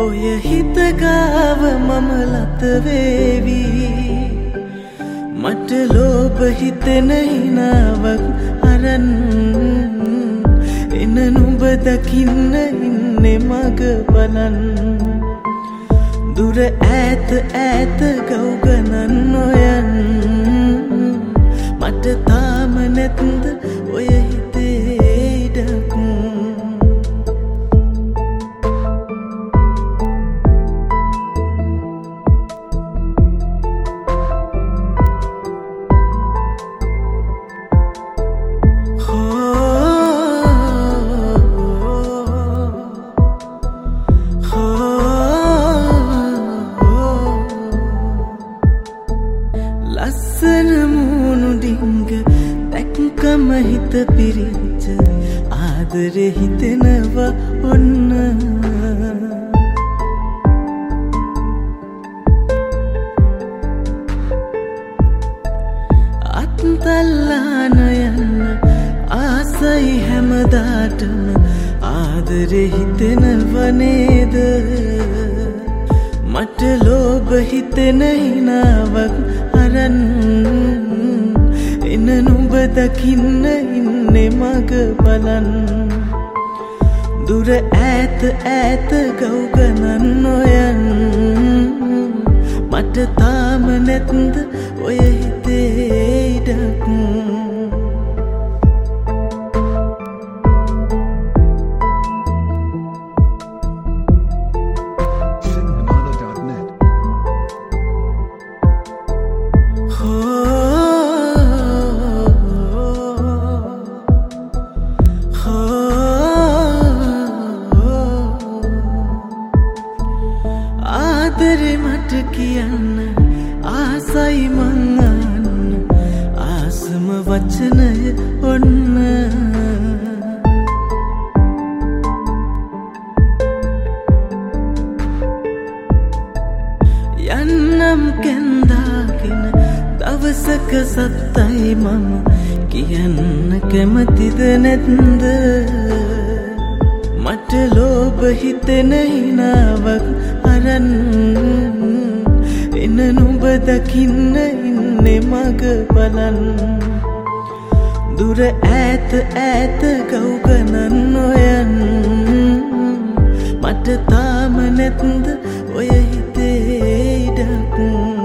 ඔය හිතගාව මම ලත වේවි මට ලෝභ හිතෙන හිනාවක් අරන් එන නුඹ දකින්න ඉන්නේ මග බලන් දුර ඈත ඈත ගව් ගණන් නොයන් මට තාම නැත්ද ඔය හිතේ ඉඩක් ලස්සන මූණු ඩිංග දැක්කම හිත පිරිච්ච ආදරේ හිතෙනවා ඔන්න අත්තල්ලාන යන්න ආසයි හැමදාටම ආදරේ හිතෙනවා නේද මට ලෝභ හිතෙන හිනාවක් අරන් එන නුඹ දකින්න ඉන්නේ මග බලන් දුර ඈත ඈත ගව් ගණන් නොයන් මට තාම නැත්ද ඔය හිතේ ඉඩක් ආදරේ මට කියන්න ආසයි මං අහන්න ආසම වචනය ඔන්න යන්නම් කැන්දාගෙන දවසක සත්තයි මම කියන්න කැමතිද නැත්ද මට ලෝභ හිතෙන හිනාවක් අරන් එන නුඹ දකින්න ඉන්නේ මග බලන් දුර ඈත ඈත ගව් ගණන් නොයන් මට තාම නැත්ද ඔය හිතේ ඉඩක්